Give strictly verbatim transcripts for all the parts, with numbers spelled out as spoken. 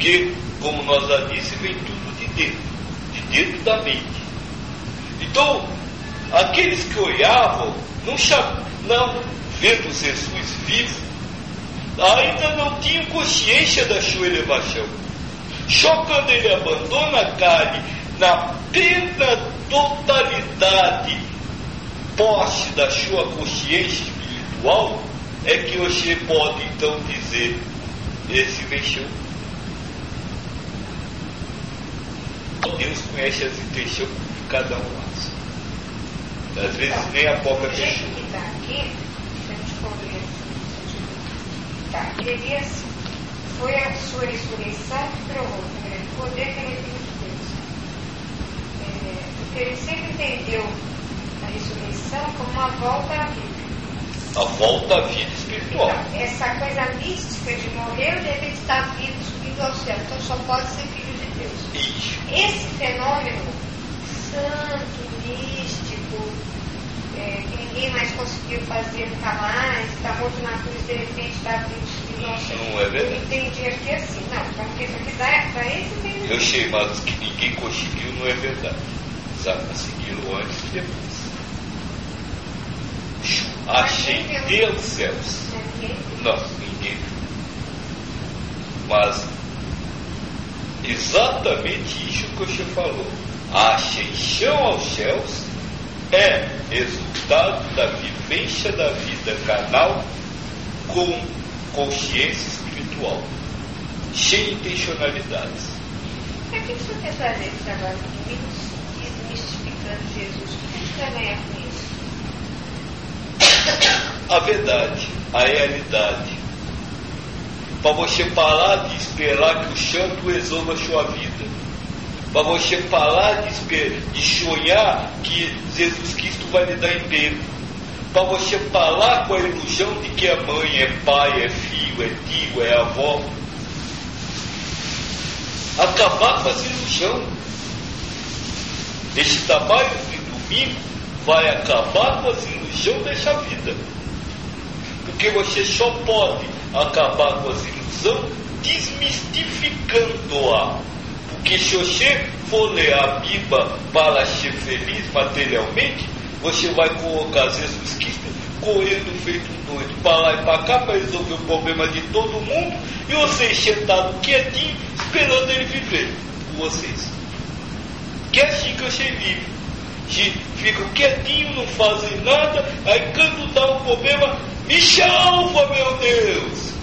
Porque, como nós já disse, vem tudo de dentro, de dentro da mente. Então, aqueles que olhavam, não, não vendo Jesus vivo, ainda não tinham consciência da sua elevação. Só quando ele abandona a carne, na plena totalidade, posse da sua consciência espiritual, é que você pode então dizer: esse mexeu. Deus conhece as intenções de cada um de nós. Às vezes nem a própria pessoa. O jeito que está aqui, se a gente for ler tá, ele diz assim: foi a sua ressurreição que provou o grande poder que ele tem de Deus. É, porque ele sempre entendeu a ressurreição como uma volta à vida. A volta à vida espiritual. Então, essa coisa mística de morrer, de repente está vivo, subindo ao céu. Então só pode ser filho de Deus. Isso. Esse fenômeno santo, místico, é, que ninguém mais conseguiu fazer nunca mais, está morto na cruz, de repente está vivo, subindo ao céu. Não é verdade. Eu entendi aqui assim. Não, porque isso aqui dá para esse entendimento. Eu sei, mas que ninguém conseguiu não é verdade. Já conseguiram antes e depois. Achei Deus céus. Não, ninguém. Mas exatamente isso que você falou. A ascensão aos céus é resultado da vivência da vida carnal com consciência espiritual, sem intencionalidades. Para que você quer fazer esse trabalho comigo, desmistificando Jesus? O que você vai ganhar com isso? A verdade, a realidade. Para você parar de esperar que o santo resolva a sua vida. Para você parar de, esperar, de sonhar que Jesus Cristo vai lhe dar emprego. Para você parar com a ilusão de que é mãe, é pai, é filho, é tio, é avó. Acabar com essa ilusão. Esse trabalho de domingo vai acabar com as ilusões dessa vida. Porque você só pode acabar com as ilusões desmistificando-a. Porque se você for ler a Bíblia para ser feliz materialmente, você vai colocar Jesus Cristo correndo feito um doido para lá e para cá para resolver o problema de todo mundo, e vocês sentados quietinhos esperando ele viver com vocês. Que é assim que você vive. Ficam quietinhos, não fazem nada, aí quando dá um problema, me salva, meu Deus!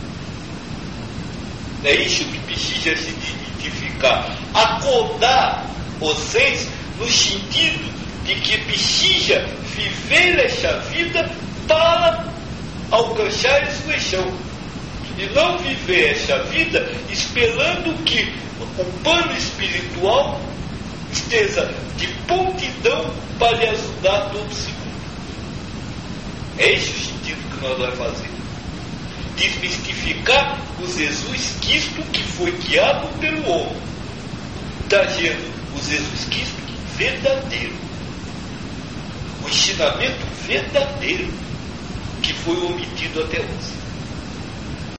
É isso que precisa se identificar. Acordar vocês no sentido de que precisa viver essa vida para alcançar a ressurreição. E não viver essa vida esperando que o plano espiritual esteja de prontidão para lhe ajudar todo segundo. É esse o sentido que nós vamos fazer. Desmistificar o Jesus Cristo que foi guiado pelo homem, trazendo o Jesus Cristo verdadeiro, o ensinamento verdadeiro que foi omitido até hoje.